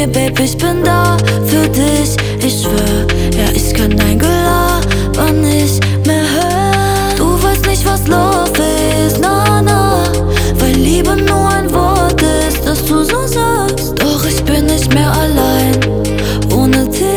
Nee, Babe, ich bin da für dich, ich schwör. Ja, ich kann dein Gelaber nicht mehr hören. Du weißt nicht, was los ist, na, na. Weil Liebe nur ein Wort ist, das du so sagst. Doch ich bin nicht mehr allein ohne dich.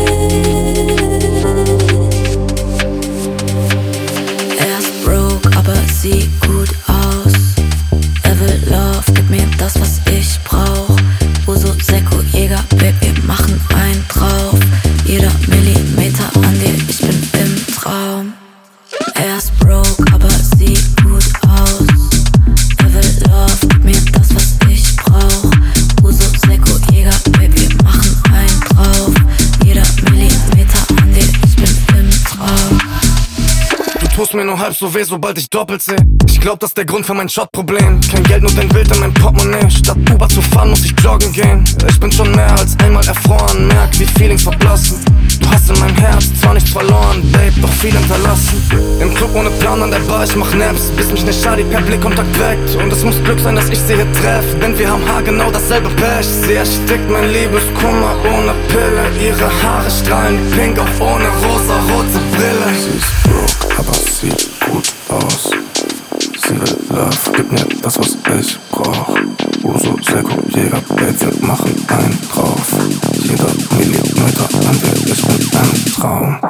Er ist broke, aber sieht gut aus. Er will Love, gib mir das, was ich brauch. Uso, Seko, Jäger, Babe, wir machen einen drauf. Jeder Millimeter an dir, ich bin im Traum. Er ist broke, aber sieht gut aus. Er will Love, gib mir das, was ich brauch. Uso, Seko, Jäger, Babe, wir machen einen drauf. Jeder Millimeter an dir, ich bin im Traum. Du tust mir nur halb so weh, sobald ich doppelt seh. Ich glaub, das ist der Grund für mein Shot-Problem. Kein Geld, nur dein Bild in meinem Portemonnaie. Statt Uber zu fahren, muss ich joggen gehen. Ich bin schon mehr als einmal erfroren. Merk, wie Feelings verblassen. Du hast in meinem Herz zwar nichts verloren, Babe, doch viel hinterlassen. Im Club ohne Plan an der Bar, ich mach Naps, bis mich ne Shadi per Blickkontakt weckt. Und es muss Glück sein, dass ich sie hier treff, denn wir haben haargenau dasselbe Pech. Sie erstickt mein Liebeskummer ohne Pille. Ihre Haare strahlen pink, auch ohne rosa-rote Brille. Sie ist broke, aber sieht gut aus. Sie will Love, gib mir das, was ich brauch. Uso, Seko, Jäger, Babe, wir machen einen drauf. Jeder Millimeter an dir, ich bin ein Traum.